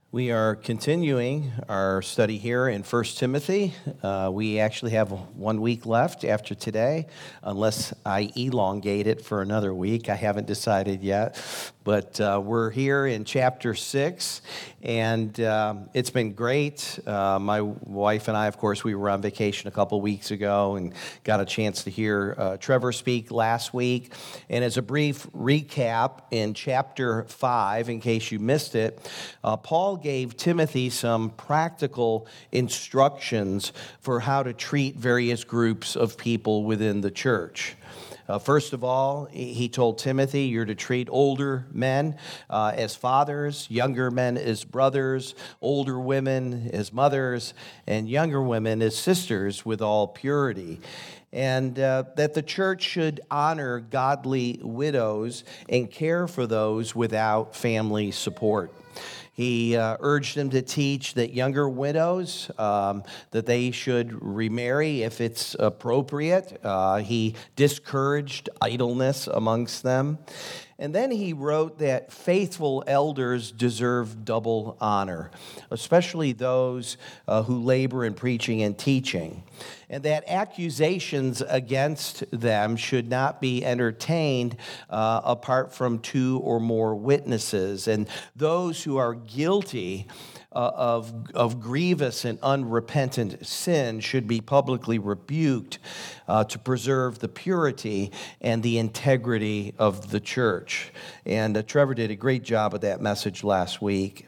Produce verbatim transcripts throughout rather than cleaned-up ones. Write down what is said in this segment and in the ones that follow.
We are continuing our study here in First Timothy. Uh, we actually have one week left after today, unless I elongate it for another week. I haven't decided yet. But uh, we're here in chapter six, and um, it's been great. Uh, my wife and I, of course, we were on vacation a couple weeks ago and got a chance to hear uh, Trevor speak last week. And as a brief recap, in chapter five, in case you missed it, uh, Paul gave Timothy some practical instructions for how to treat various groups of people within the church. Uh, first of all, he told Timothy, you're to treat older men uh, as fathers, younger men as brothers, older women as mothers, and younger women as sisters with all purity. And uh, that the church should honor godly widows and care for those without family support. He uh, urged them to teach that younger widows, um, that they should remarry if it's appropriate. Uh, he discouraged idleness amongst them. And then he wrote that faithful elders deserve double honor, especially those uh, who labor in preaching and teaching. And that accusations against them should not be entertained uh, apart from two or more witnesses. And those who are guilty uh, of, of grievous and unrepentant sin should be publicly rebuked uh, to preserve the purity and the integrity of the church. And uh, Trevor did a great job of that message last week.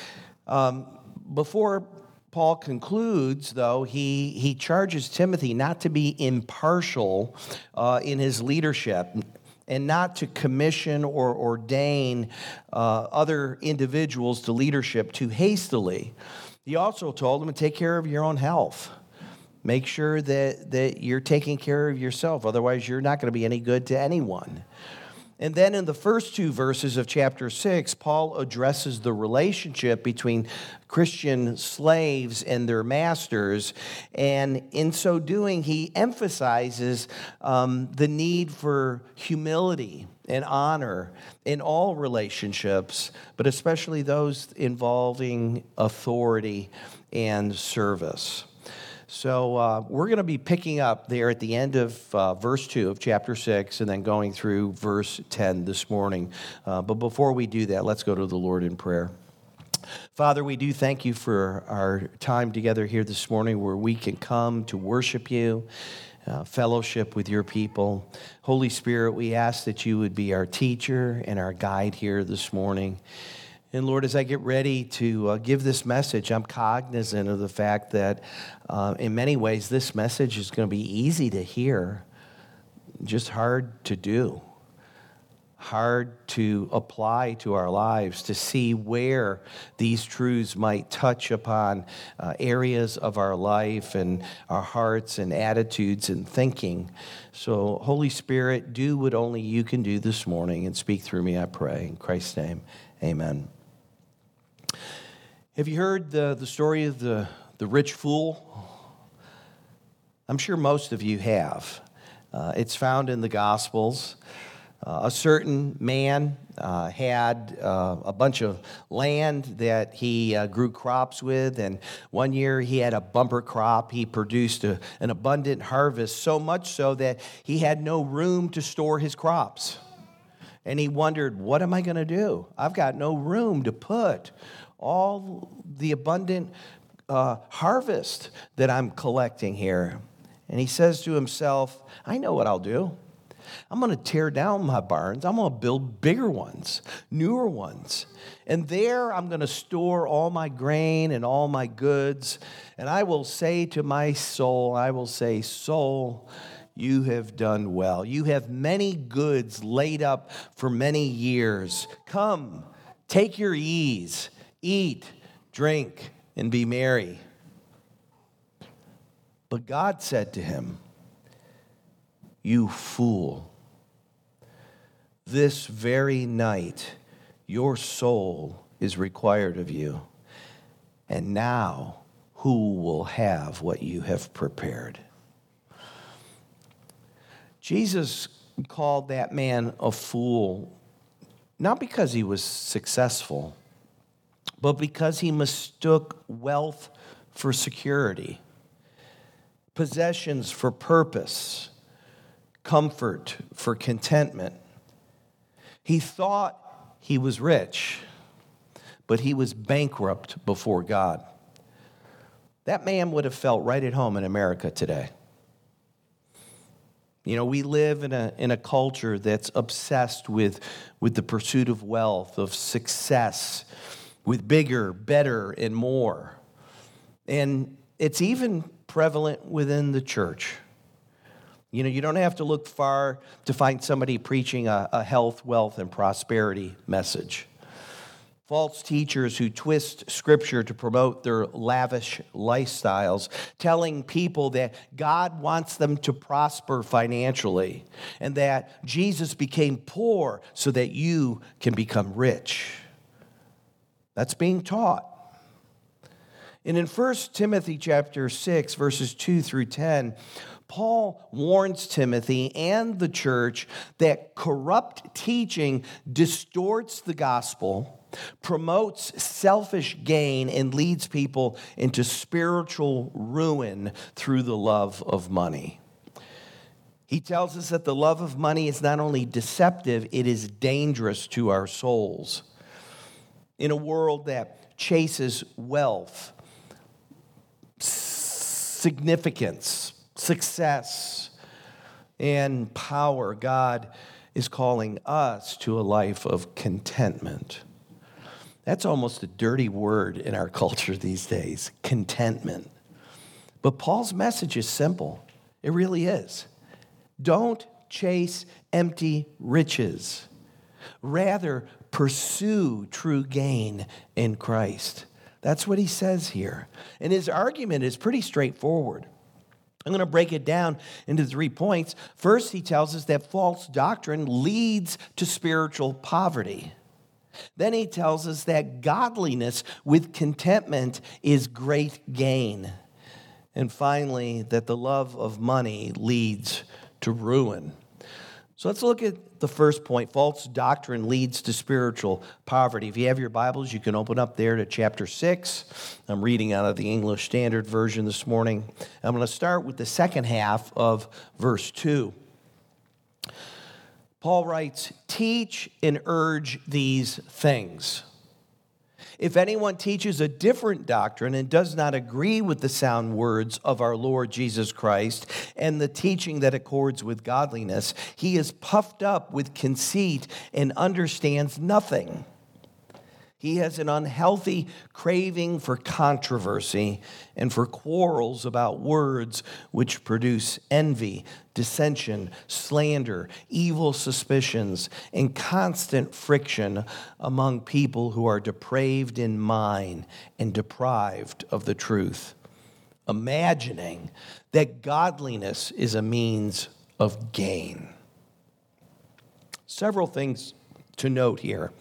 Um, before Paul concludes, though, he, he charges Timothy not to be impartial uh, in his leadership and not to commission or ordain uh, other individuals to leadership too hastily. He also told him to take care of your own health. Make sure that, that you're taking care of yourself. Otherwise, you're not going to be any good to anyone. And then in the first two verses of chapter six, Paul addresses the relationship between Christian slaves and their masters. And in so doing, he emphasizes um, the need for humility and honor in all relationships, but especially those involving authority and service. So uh, we're going to be picking up there at the end of uh, verse two of chapter six and then going through verse ten this morning. Uh, but before we do that, let's go to the Lord in prayer. Father, we do thank you for our time together here this morning where we can come to worship you, uh, fellowship with your people. Holy Spirit, we ask that you would be our teacher and our guide here this morning. And Lord, as I get ready to uh, give this message, I'm cognizant of the fact that uh, in many ways this message is going to be easy to hear, just hard to do, hard to apply to our lives, to see where these truths might touch upon uh, areas of our life and our hearts and attitudes and thinking. So, Holy Spirit, do what only you can do this morning and speak through me, I pray. In Christ's name, amen. Have you heard the, the story of the, the rich fool? I'm sure most of you have. Uh, it's found in the Gospels. Uh, a certain man uh, had uh, a bunch of land that he uh, grew crops with, and one year he had a bumper crop. He produced a, an abundant harvest, so much so that he had no room to store his crops. And he wondered, what am I going to do? I've got no room to put all the abundant uh, harvest that I'm collecting here. And he says to himself, I know what I'll do. I'm going to tear down my barns. I'm going to build bigger ones, newer ones. And there I'm going to store all my grain and all my goods. And I will say to my soul, I will say, soul, you have done well. You have many goods laid up for many years. Come, take your ease, eat, drink, and be merry. But God said to him, you fool, this very night your soul is required of you, and now who will have what you have prepared? Jesus called that man a fool, not because he was successful, but because he mistook wealth for security, possessions for purpose, comfort for contentment. He thought he was rich, but he was bankrupt before God. That man would have felt right at home in America today. You know, we live in a, in a culture that's obsessed with, with the pursuit of wealth, of success, with bigger, better, and more. And it's even prevalent within the church. You know, you don't have to look far to find somebody preaching a, a health, wealth, and prosperity message. False teachers who twist Scripture to promote their lavish lifestyles, telling people that God wants them to prosper financially and that Jesus became poor so that you can become rich. That's being taught. And in First Timothy chapter six, verses two through ten, Paul warns Timothy and the church that corrupt teaching distorts the gospel, promotes selfish gain, and leads people into spiritual ruin through the love of money. He tells us that the love of money is not only deceptive, it is dangerous to our souls. In a world that chases wealth, significance, success, and power, God is calling us to a life of contentment. That's almost a dirty word in our culture these days, contentment. But Paul's message is simple. It really is. Don't chase empty riches. Rather, pursue true gain in Christ. That's what he says here. And his argument is pretty straightforward. I'm going to break it down into three points. First, he tells us that false doctrine leads to spiritual poverty. Then he tells us that godliness with contentment is great gain. And finally, that the love of money leads to ruin. So let's look at the first point. False doctrine leads to spiritual poverty. If you have your Bibles, you can open up there to chapter six. I'm reading out of the English Standard Version this morning. I'm going to start with the second half of verse two. Paul writes, "Teach and urge these things. If anyone teaches a different doctrine and does not agree with the sound words of our Lord Jesus Christ and the teaching that accords with godliness, he is puffed up with conceit and understands nothing. He has an unhealthy craving for controversy and for quarrels about words which produce envy, dissension, slander, evil suspicions, and constant friction among people who are depraved in mind and deprived of the truth, imagining that godliness is a means of gain." Several things to note here.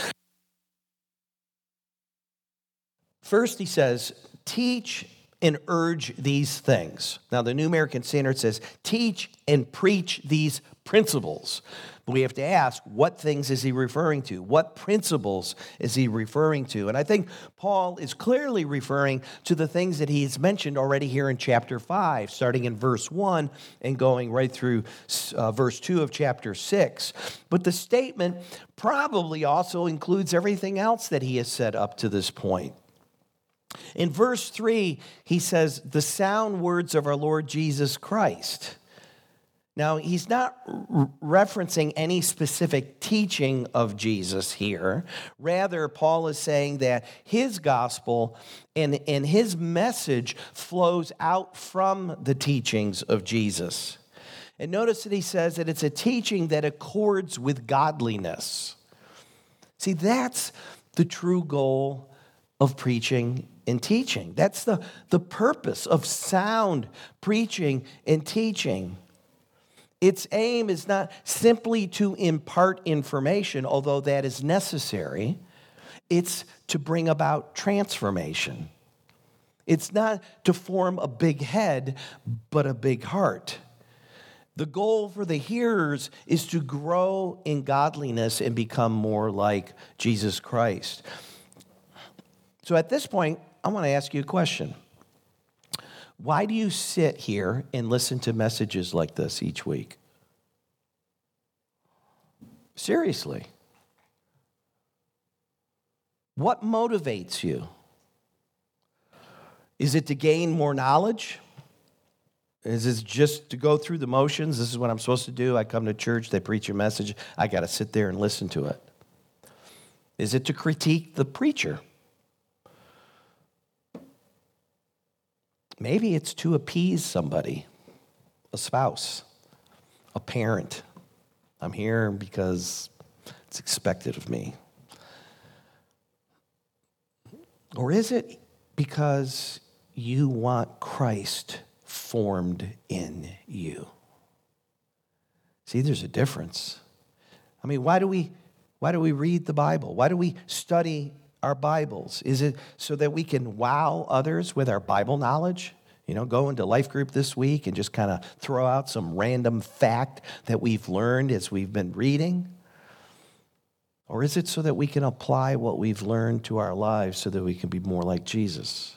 First, he says, teach and urge these things. Now, the New American Standard says, teach and preach these principles. But we have to ask, what things is he referring to? What principles is he referring to? And I think Paul is clearly referring to the things that he's mentioned already here in chapter five, starting in verse one and going right through uh, verse two of chapter six. But the statement probably also includes everything else that he has said up to this point. In verse three, he says, the sound words of our Lord Jesus Christ. Now, he's not r- referencing any specific teaching of Jesus here. Rather, Paul is saying that his gospel and, and his message flows out from the teachings of Jesus. And notice that he says that it's a teaching that accords with godliness. See, that's the true goal of preaching and teaching. That's the, the purpose of sound preaching and teaching. Its aim is not simply to impart information, although that is necessary. It's to bring about transformation. It's not to form a big head, but a big heart. The goal for the hearers is to grow in godliness and become more like Jesus Christ. So at this point, I want to ask you a question. Why do you sit here and listen to messages like this each week? Seriously. What motivates you? Is it to gain more knowledge? Is it just to go through the motions? This is what I'm supposed to do. I come to church, they preach a message. I got to sit there and listen to it. Is it to critique the preacher? Maybe it's to appease somebody, a spouse, a parent. I'm here because it's expected of me. Or is it because you want Christ formed in you? See, there's a difference. I mean, why do we why do we read the Bible? Why do we study our Bibles? Is it so that we can wow others with our Bible knowledge? You know, go into life group this week and just kind of throw out some random fact that we've learned as we've been reading? Or is it so that we can apply what we've learned to our lives so that we can be more like Jesus?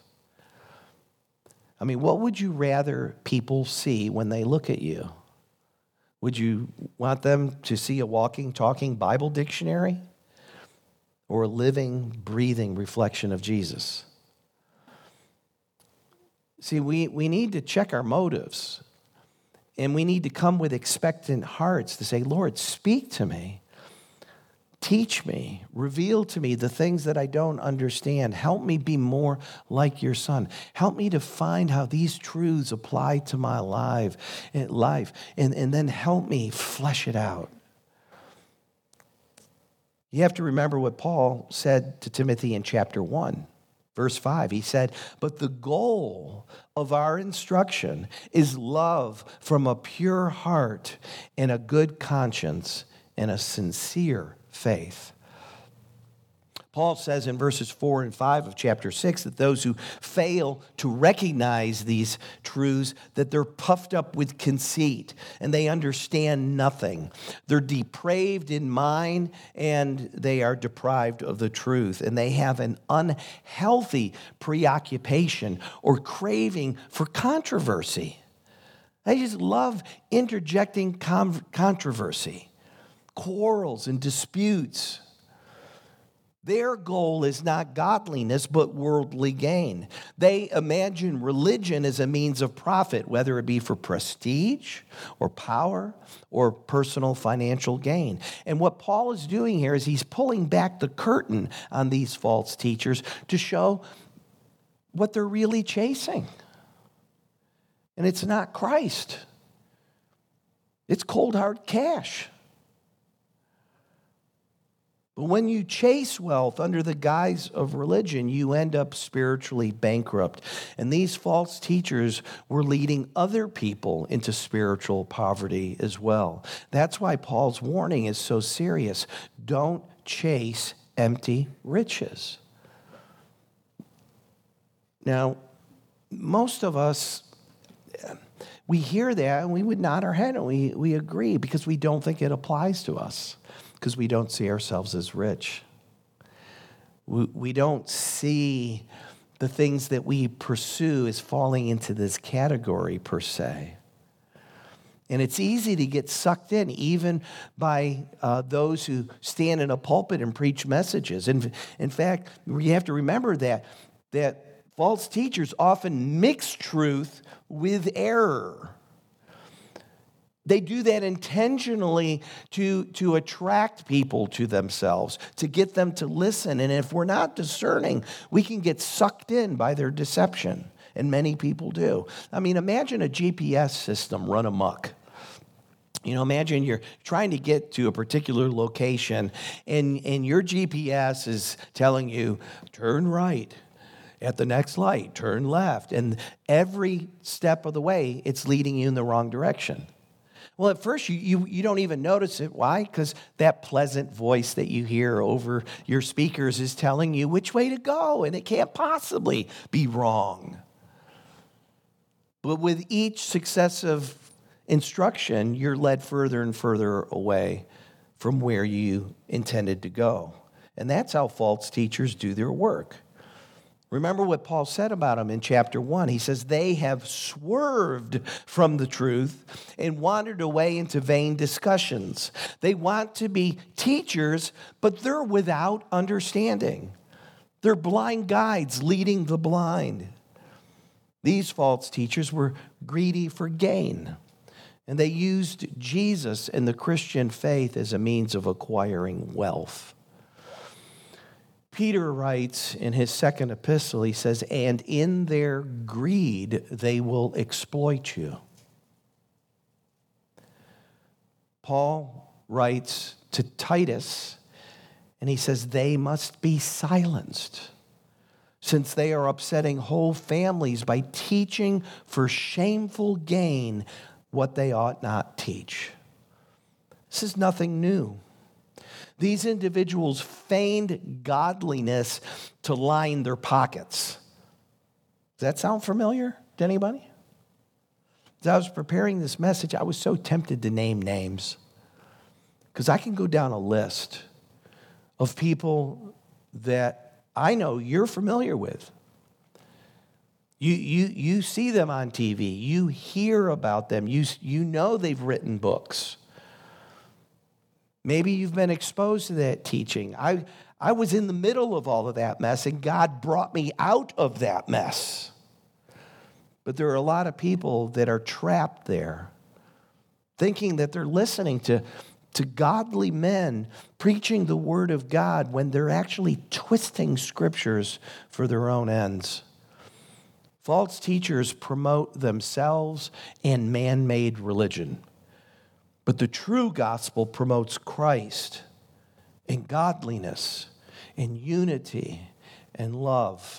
I mean, what would you rather people see when they look at you? Would you want them to see a walking, talking Bible dictionary or a living, breathing reflection of Jesus? See, we, we need to check our motives, and we need to come with expectant hearts to say, Lord, speak to me. Teach me, reveal to me the things that I don't understand. Help me be more like your Son. Help me to find how these truths apply to my life, life and, and then help me flesh it out. You have to remember what Paul said to Timothy in chapter one, verse five. He said, but the goal of our instruction is love from a pure heart and a good conscience and a sincere faith. Paul says in verses four and five of chapter six that those who fail to recognize these truths, that they're puffed up with conceit and they understand nothing. They're depraved in mind and they are deprived of the truth. And they have an unhealthy preoccupation or craving for controversy. They just love interjecting con- controversy. Quarrels and disputes. Their goal is not godliness, but worldly gain. They imagine religion as a means of profit, whether it be for prestige or power or personal financial gain. And what Paul is doing here is he's pulling back the curtain on these false teachers to show what they're really chasing. And it's not Christ. It's cold hard cash. But when you chase wealth under the guise of religion, you end up spiritually bankrupt. And these false teachers were leading other people into spiritual poverty as well. That's why Paul's warning is so serious. Don't chase empty riches. Now, most of us, we hear that and we would nod our head and we, we agree because we don't think it applies to us. Because we don't see ourselves as rich. We, we don't see the things that we pursue as falling into this category per se. And it's easy to get sucked in, even by uh, those who stand in a pulpit and preach messages. And in fact, you have to remember that, that false teachers often mix truth with error. They do that intentionally to, to attract people to themselves, to get them to listen. And if we're not discerning, we can get sucked in by their deception. And many people do. I mean, imagine a G P S system run amok. You know, imagine you're trying to get to a particular location, and, and your G P S is telling you, turn right. At the next light, turn left. And every step of the way, it's leading you in the wrong direction. Well, at first, you, you, you don't even notice it. Why? Because that pleasant voice that you hear over your speakers is telling you which way to go, and it can't possibly be wrong. But with each successive instruction, you're led further and further away from where you intended to go. And that's how false teachers do their work. Remember what Paul said about them in chapter one. He says, they have swerved from the truth and wandered away into vain discussions. They want to be teachers, but they're without understanding. They're blind guides leading the blind. These false teachers were greedy for gain, and they used Jesus and the Christian faith as a means of acquiring wealth. Peter writes in his second epistle, he says, and in their greed they will exploit you. Paul writes to Titus, and he says, they must be silenced, since they are upsetting whole families by teaching for shameful gain what they ought not teach. This is nothing new. These individuals feigned godliness to line their pockets. Does that sound familiar to anybody? As I was preparing this message, I was so tempted to name names, because I can go down a list of people that I know you're familiar with. You, you, you see them on T V. You hear about them. You, you know they've written books. Maybe you've been exposed to that teaching. I, I was in the middle of all of that mess, and God brought me out of that mess. But there are a lot of people that are trapped there, thinking that they're listening to, to godly men preaching the Word of God when they're actually twisting scriptures for their own ends. False teachers promote themselves and man-made religion. But the true gospel promotes Christ and godliness and unity and love.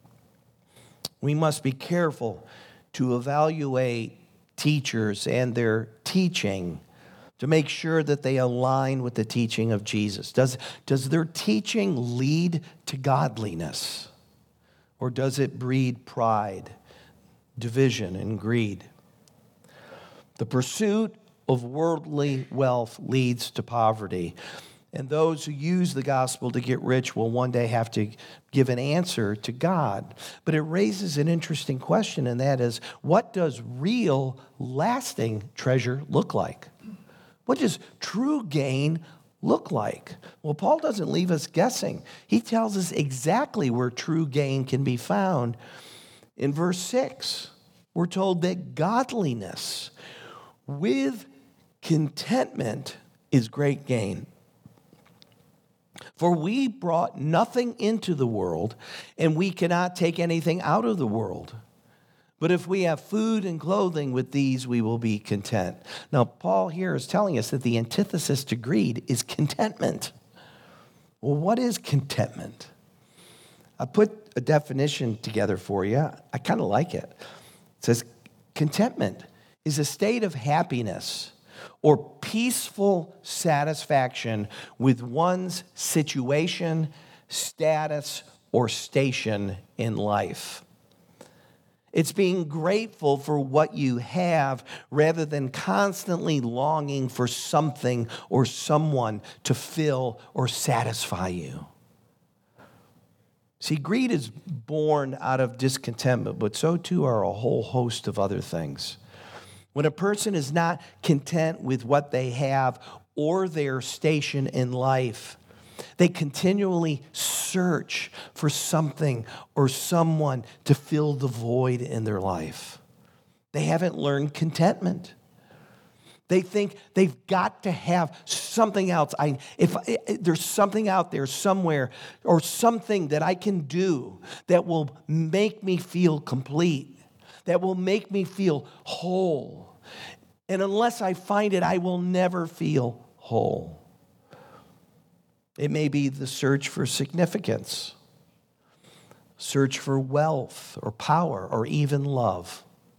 We must be careful to evaluate teachers and their teaching to make sure that they align with the teaching of Jesus. Does, does their teaching lead to godliness? Or does it breed pride, division, and greed? The pursuit of worldly wealth leads to poverty. And those who use the gospel to get rich will one day have to give an answer to God. But it raises an interesting question, and that is, what does real, lasting treasure look like? What does true gain look like? Well, Paul doesn't leave us guessing. He tells us exactly where true gain can be found. In verse six, we're told that godliness with contentment is great gain. For we brought nothing into the world, and we cannot take anything out of the world. But if we have food and clothing, with these we will be content. Now, Paul here is telling us that the antithesis to greed is contentment. Well, what is contentment? I put a definition together for you. I kind of like it. It says, contentment is a state of happiness or peaceful satisfaction with one's situation, status, or station in life. It's being grateful for what you have rather than constantly longing for something or someone to fill or satisfy you. See, greed is born out of discontentment, but so too are a whole host of other things. When a person is not content with what they have or their station in life, they continually search for something or someone to fill the void in their life. They haven't learned contentment. They think they've got to have something else. I, if, if there's something out there somewhere or something that I can do that will make me feel complete, that will make me feel whole. And unless I find it, I will never feel whole. It may be the search for significance, search for wealth or power or even love.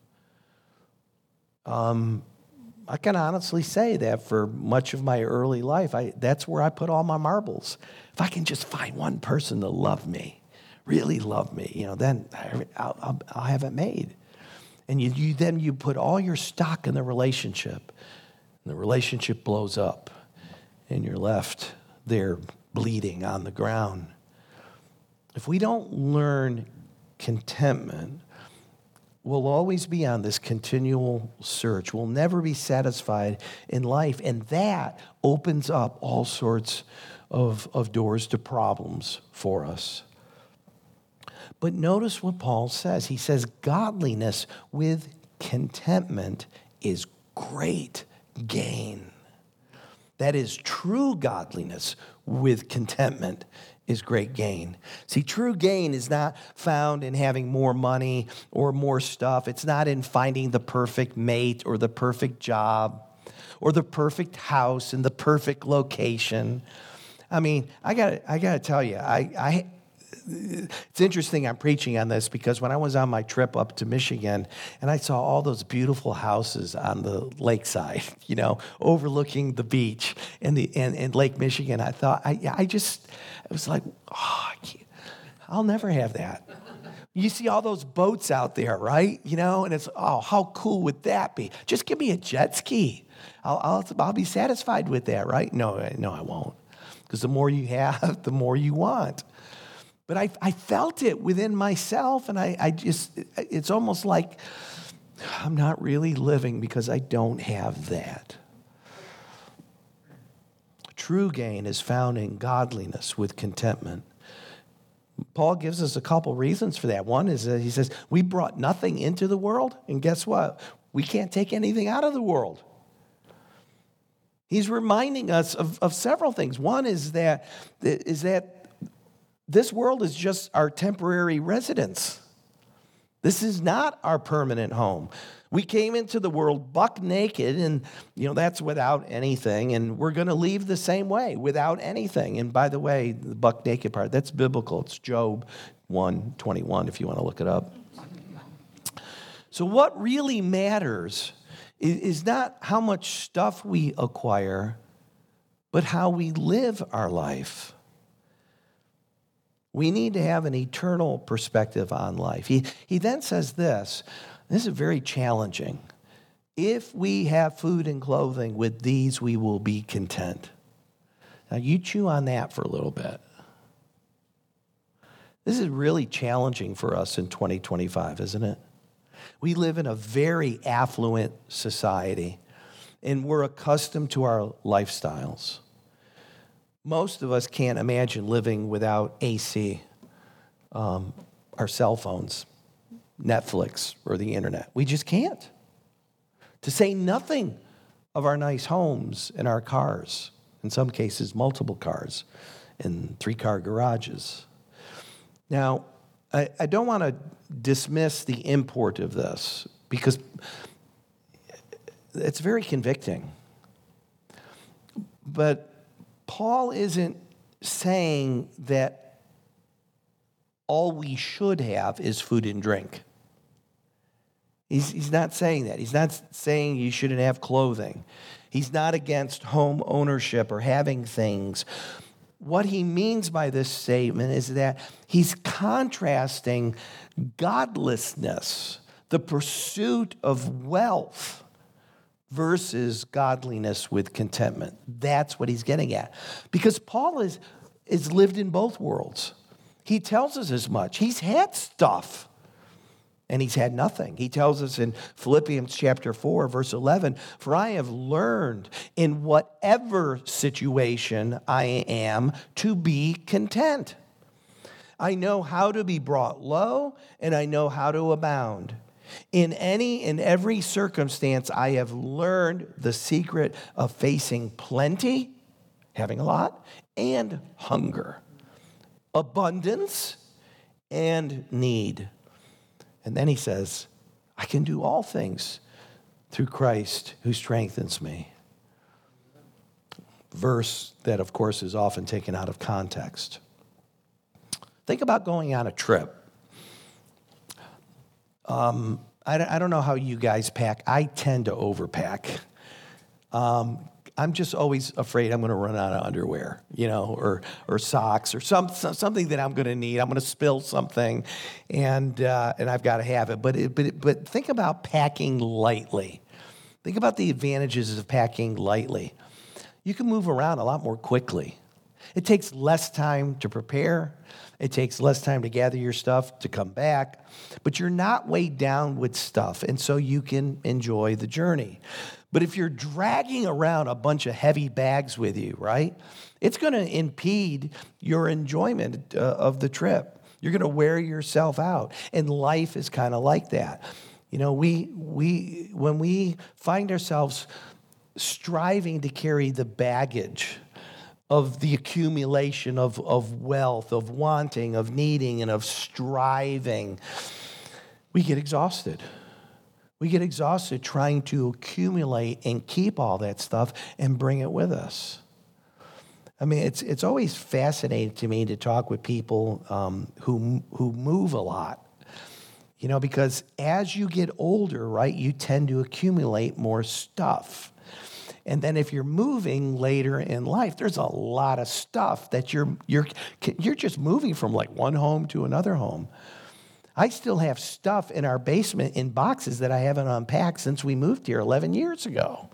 Um, I can honestly say that for much of my early life, I, that's where I put all my marbles. If I can just find one person to love me, really love me, you know, then I'll, I'll, I'll have it made. And you, you then you put all your stock in the relationship, and the relationship blows up, and you're left there bleeding on the ground. If we don't learn contentment, we'll always be on this continual search. We'll never be satisfied in life. And that opens up all sorts of, of doors to problems for us. But notice what Paul says. He says, godliness with contentment is great gain. That is, true godliness with contentment is great gain. See, true gain is not found in having more money or more stuff. It's not in finding the perfect mate or the perfect job or the perfect house in the perfect location. I mean, I got I got to tell you, I, I it's interesting I'm preaching on this because when I was on my trip up to Michigan and I saw all those beautiful houses on the lakeside, you know, overlooking the beach and the and, and Lake Michigan, I thought, I I just, it was like, oh, I can't, I'll never have that. You see all those boats out there, right? You know, and it's, oh, how cool would that be? Just give me a jet ski. I'll I'll, I'll be satisfied with that, right? No, no, I won't. Because the more you have, the more you want. But I, I felt it within myself, and I, I just, it's almost like I'm not really living because I don't have that. True gain is found in godliness with contentment. Paul gives us a couple reasons for that. One is that he says, we brought nothing into the world, and guess what? We can't take anything out of the world. He's reminding us of, of several things. One is that, is that this world is just our temporary residence. This is not our permanent home. We came into the world buck naked, and you know that's without anything, and we're going to leave the same way, without anything. And by the way, the buck naked part, that's biblical. It's Job one twenty-one, if you want to look it up. So what really matters is not how much stuff we acquire, but how we live our life. We need to have an eternal perspective on life. He, he then says this, this is very challenging. If we have food and clothing, with these we will be content. Now you chew on that for a little bit. This is really challenging for us in twenty twenty-five, isn't it? We live in a very affluent society, and we're accustomed to our lifestyles. Most of us can't imagine living without A C, um, our cell phones, Netflix, or the internet. We just can't. To say nothing of our nice homes and our cars, in some cases multiple cars, and three-car garages. Now, I, I don't want to dismiss the import of this because it's very convicting. But Paul isn't saying that all we should have is food and drink. He's, he's not saying that. He's not saying you shouldn't have clothing. He's not against home ownership or having things. What he means by this statement is that he's contrasting godlessness, the pursuit of wealth, versus godliness with contentment. That's what he's getting at. Because Paul is, is lived in both worlds. He tells us as much. He's had stuff, and he's had nothing. He tells us in Philippians chapter four, verse eleven, for I have learned in whatever situation I am to be content. I know how to be brought low, and I know how to abound. In any and every circumstance, I have learned the secret of facing plenty, having a lot, and hunger, abundance, and need. And then he says, I can do all things through Christ who strengthens me. Verse that, of course, is often taken out of context. Think about going on a trip. Um, I, I don't know how you guys pack. I tend to overpack. Um, I'm just always afraid I'm going to run out of underwear, you know, or or socks or some, something that I'm going to need. I'm going to spill something, and uh, and I've got to have it. But it, but it, but think about packing lightly. Think about the advantages of packing lightly. You can move around a lot more quickly. It takes less time to prepare. It takes less time to gather your stuff to come back, but you're not weighed down with stuff, and so you can enjoy the journey. But if you're dragging around a bunch of heavy bags with you, right, it's going to impede your enjoyment uh, of the trip. You're going to wear yourself out, and life is kind of like that. You know, we we when we find ourselves striving to carry the baggage of the accumulation of, of wealth, of wanting, of needing, and of striving, we get exhausted. We get exhausted trying to accumulate and keep all that stuff and bring it with us. I mean, it's it's always fascinating to me to talk with people um, who who move a lot. You know, because as you get older, right, you tend to accumulate more stuff. And then if you're moving later in life, there's a lot of stuff that you're you're you're just moving from like one home to another home. I still have stuff in our basement in boxes that I haven't unpacked since we moved here eleven years ago.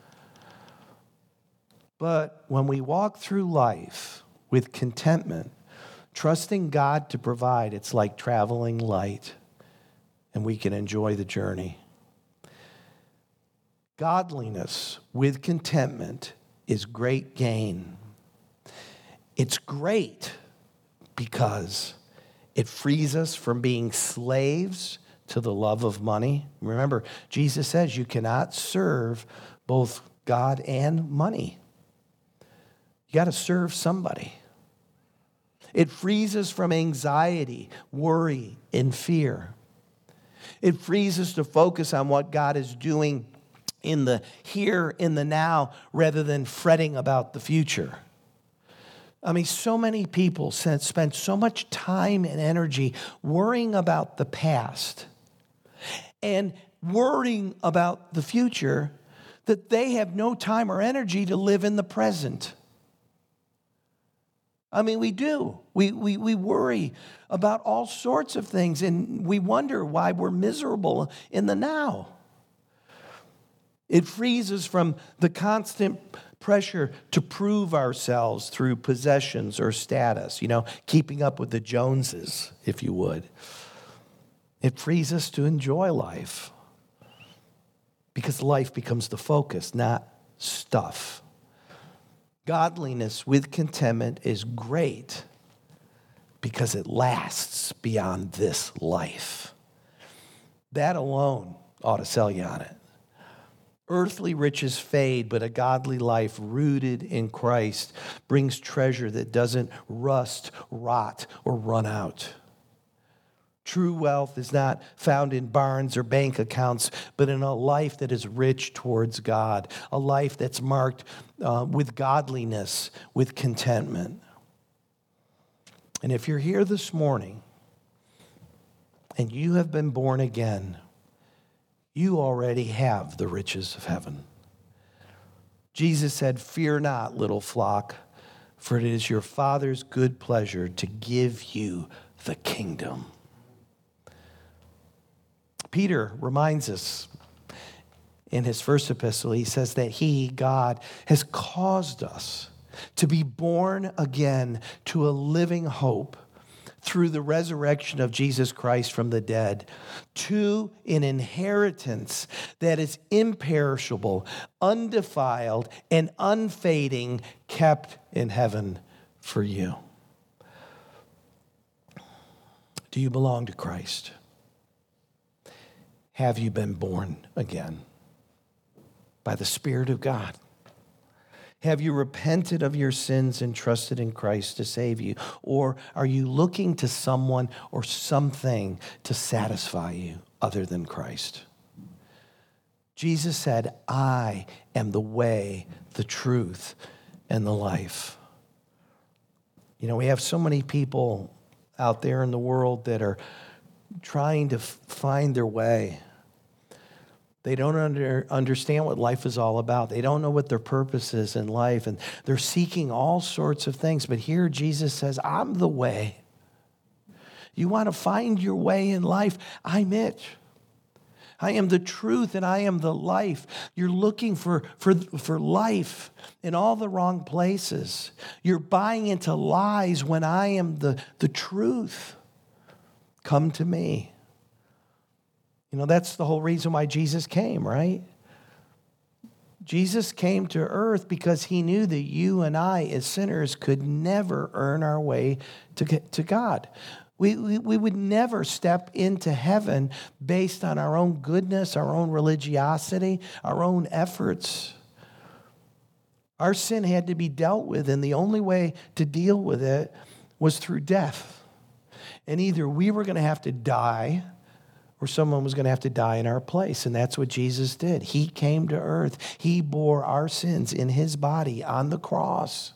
But when we walk through life with contentment, trusting God to provide, it's like traveling light, and we can enjoy the journey. Godliness with contentment is great gain. It's great because it frees us from being slaves to the love of money. Remember, Jesus says you cannot serve both God and money. You got to serve somebody. It frees us from anxiety, worry, and fear. It frees us to focus on what God is doing in the here, in the now, rather than fretting about the future. I mean, so many people spend so much time and energy worrying about the past and worrying about the future that they have no time or energy to live in the present. I mean, we do. We, we, we worry about all sorts of things, and we wonder why we're miserable in the now. It frees us from the constant pressure to prove ourselves through possessions or status, you know, keeping up with the Joneses, if you would. It frees us to enjoy life because life becomes the focus, not stuff. Godliness with contentment is great because it lasts beyond this life. That alone ought to sell you on it. Earthly riches fade, but a godly life rooted in Christ brings treasure that doesn't rust, rot, or run out. True wealth is not found in barns or bank accounts, but in a life that is rich towards God, a life that's marked uh, with godliness, with contentment. And if you're here this morning and you have been born again, you already have the riches of heaven. Jesus said, "Fear not, little flock, for it is your Father's good pleasure to give you the kingdom." Peter reminds us in his first epistle, he says that he, God, has caused us to be born again to a living hope through the resurrection of Jesus Christ from the dead, to an inheritance that is imperishable, undefiled, and unfading, kept in heaven for you. Do you belong to Christ? Have you been born again by the Spirit of God? Have you repented of your sins and trusted in Christ to save you? Or are you looking to someone or something to satisfy you other than Christ? Jesus said, "I am the way, the truth, and the life." You know, we have so many people out there in the world that are trying to find their way. They don't under, understand what life is all about. They don't know what their purpose is in life, and they're seeking all sorts of things. But here Jesus says, "I'm the way." You want to find your way in life? I'm it. I am the truth and I am the life. You're looking for, for, for life in all the wrong places. You're buying into lies when I am the, the truth. Come to me. You know, that's the whole reason why Jesus came, right? Jesus came to earth because he knew that you and I, as sinners, could never earn our way to, to God. We, we, we would never step into heaven based on our own goodness, our own religiosity, our own efforts. Our sin had to be dealt with, and the only way to deal with it was through death. And either we were going to have to die, or someone was going to have to die in our place. And that's what Jesus did. He came to earth. He bore our sins in his body on the cross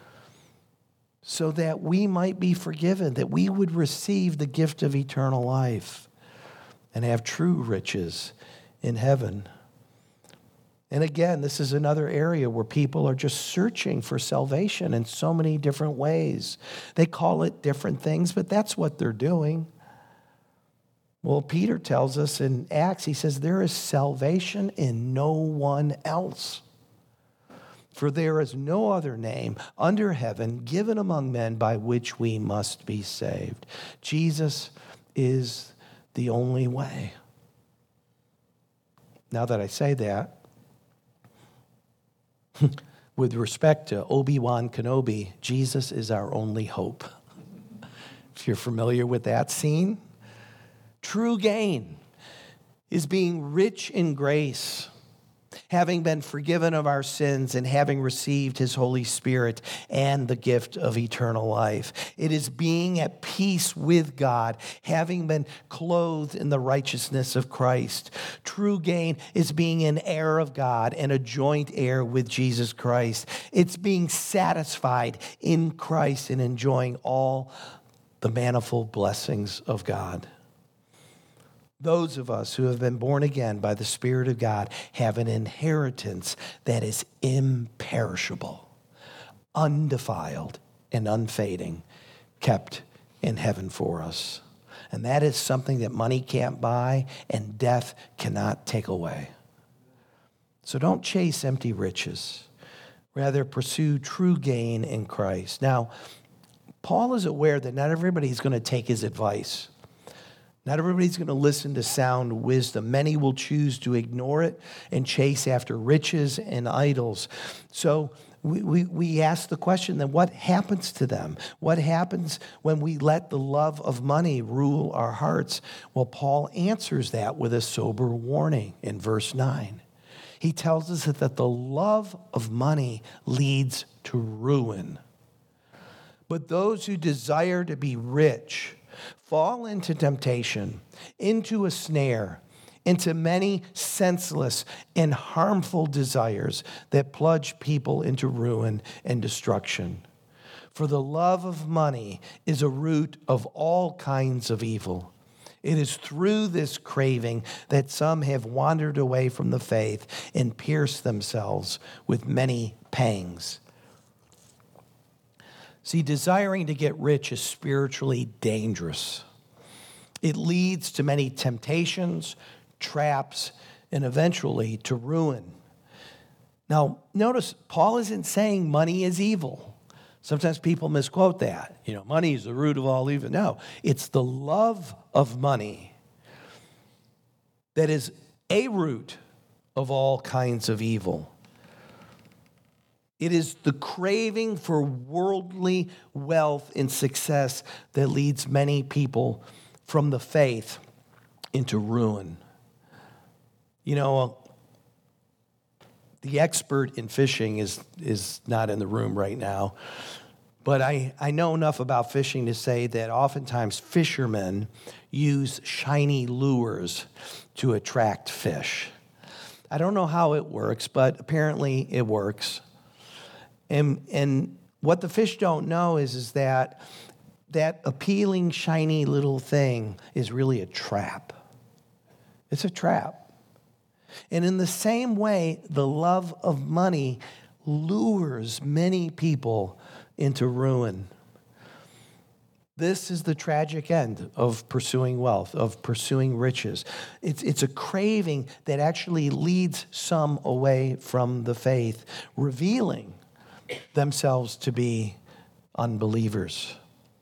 so that we might be forgiven, that we would receive the gift of eternal life and have true riches in heaven. And again, this is another area where people are just searching for salvation in so many different ways. They call it different things, but that's what they're doing. Well, Peter tells us in Acts, he says, there is salvation in no one else. For there is no other name under heaven given among men by which we must be saved. Jesus is the only way. Now that I say that, with respect to Obi-Wan Kenobi, Jesus is our only hope. If you're familiar with that scene, true gain is being rich in grace, having been forgiven of our sins and having received his Holy Spirit and the gift of eternal life. It is being at peace with God, having been clothed in the righteousness of Christ. True gain is being an heir of God and a joint heir with Jesus Christ. It's being satisfied in Christ and enjoying all the manifold blessings of God. Those of us who have been born again by the Spirit of God have an inheritance that is imperishable, undefiled, and unfading, kept in heaven for us. And that is something that money can't buy and death cannot take away. So don't chase empty riches. Rather, pursue true gain in Christ. Now, Paul is aware that not everybody's going to take his advice. Not everybody's going to listen to sound wisdom. Many will choose to ignore it and chase after riches and idols. So we, we, we ask the question, then what happens to them? What happens when we let the love of money rule our hearts? Well, Paul answers that with a sober warning in verse nine. He tells us that the love of money leads to ruin. But those who desire to be rich fall into temptation, into a snare, into many senseless and harmful desires that plunge people into ruin and destruction. For the love of money is a root of all kinds of evil. It is through this craving that some have wandered away from the faith and pierced themselves with many pangs. See, desiring to get rich is spiritually dangerous. It leads to many temptations, traps, and eventually to ruin. Now, notice, Paul isn't saying money is evil. Sometimes people misquote that. You know, money is the root of all evil. No, it's the love of money that is a root of all kinds of evil. It is the craving for worldly wealth and success that leads many people from the faith into ruin. You know, the expert in fishing is, is not in the room right now, but I, I know enough about fishing to say that oftentimes fishermen use shiny lures to attract fish. I don't know how it works, but apparently it works. And, and what the fish don't know is, is that that appealing, shiny little thing is really a trap. It's a trap. And in the same way, the love of money lures many people into ruin. This is the tragic end of pursuing wealth, of pursuing riches. It's, it's a craving that actually leads some away from the faith, revealing themselves to be unbelievers.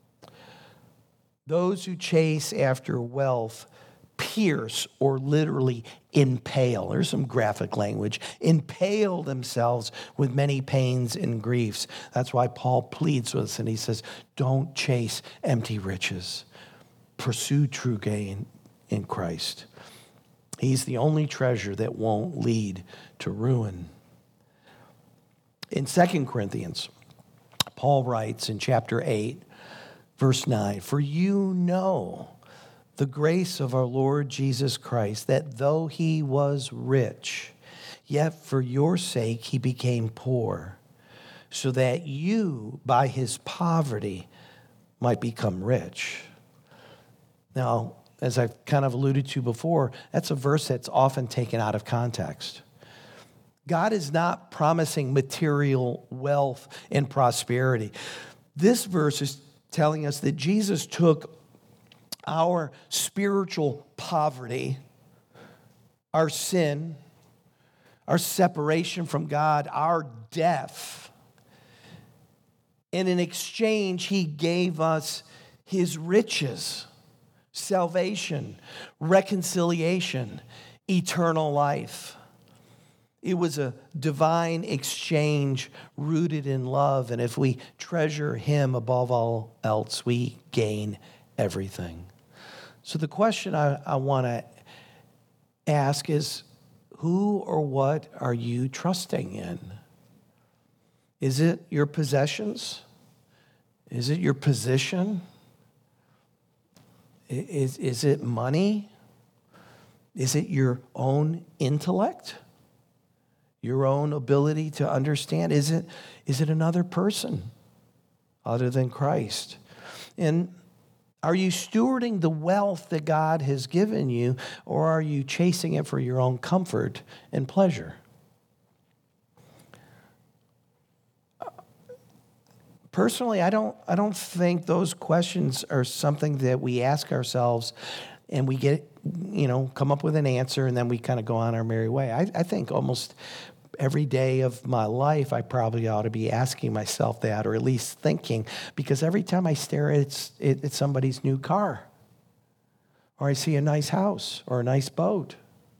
Those who chase after wealth pierce or literally impale. There's some graphic language. Impale themselves with many pains and griefs. That's why Paul pleads with us and he says, don't chase empty riches. Pursue true gain in Christ. He's the only treasure that won't lead to ruin. In Second Corinthians, Paul writes in chapter eight, verse nine, for you know the grace of our Lord Jesus Christ, that though he was rich, yet for your sake he became poor, so that you, by his poverty, might become rich. Now, as I've kind of alluded to before, that's a verse that's often taken out of context. God is not promising material wealth and prosperity. This verse is telling us that Jesus took our spiritual poverty, our sin, our separation from God, our death. And in exchange, he gave us his riches, salvation, reconciliation, eternal life. It was a divine exchange rooted in love. And if we treasure him above all else, we gain everything. So the question I, I want to ask is, who or what are you trusting in? Is it your possessions? Is it your position? Is, is it money? Is it your own intellect? Your own ability to understand? Is it, is it another person other than Christ? And are you stewarding the wealth that God has given you, or are you chasing it for your own comfort and pleasure? Personally, I don't, I don't think those questions are something that we ask ourselves and we get, you know, come up with an answer and then we kind of go on our merry way. I, I think almost every day of my life, I probably ought to be asking myself that, or at least thinking, because every time I stare at, at, at somebody's new car, or I see a nice house or a nice boat,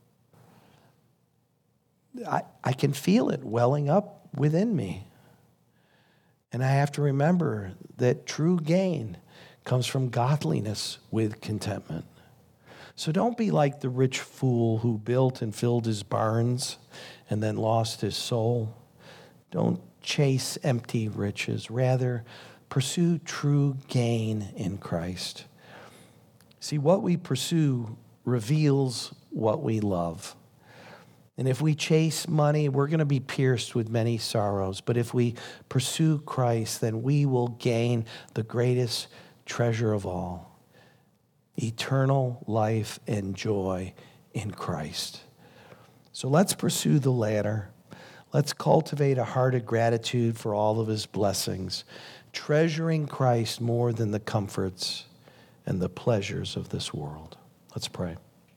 I, I can feel it welling up within me. And I have to remember that true gain comes from godliness with contentment. So don't be like the rich fool who built and filled his barns and then lost his soul. Don't chase empty riches. Rather, pursue true gain in Christ. See, what we pursue reveals what we love. And if we chase money, we're going to be pierced with many sorrows. But if we pursue Christ, then we will gain the greatest treasure of all, eternal life and joy in Christ. So let's pursue the latter. Let's cultivate a heart of gratitude for all of his blessings, treasuring Christ more than the comforts and the pleasures of this world. Let's pray.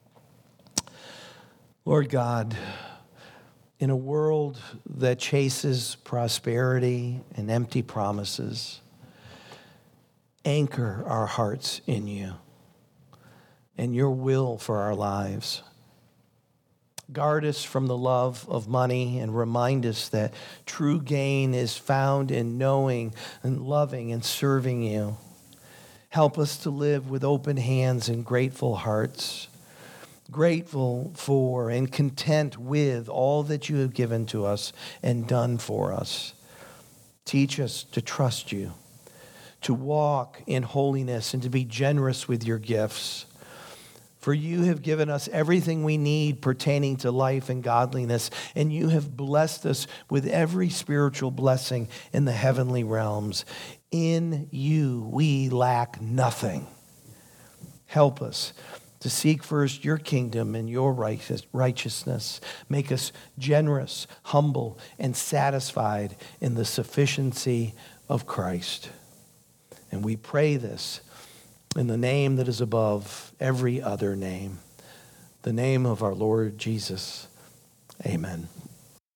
Lord God, in a world that chases prosperity and empty promises, anchor our hearts in you and your will for our lives. Guard us from the love of money and remind us that true gain is found in knowing and loving and serving you. Help us to live with open hands and grateful hearts, grateful for and content with all that you have given to us and done for us. Teach us to trust you, to walk in holiness, and to be generous with your gifts. For you have given us everything we need pertaining to life and godliness, and you have blessed us with every spiritual blessing in the heavenly realms. In you we lack nothing. Help us to seek first your kingdom and your righteousness. Make us generous, humble, and satisfied in the sufficiency of Christ. And we pray this in the name that is above every other name, the name of our Lord Jesus. Amen.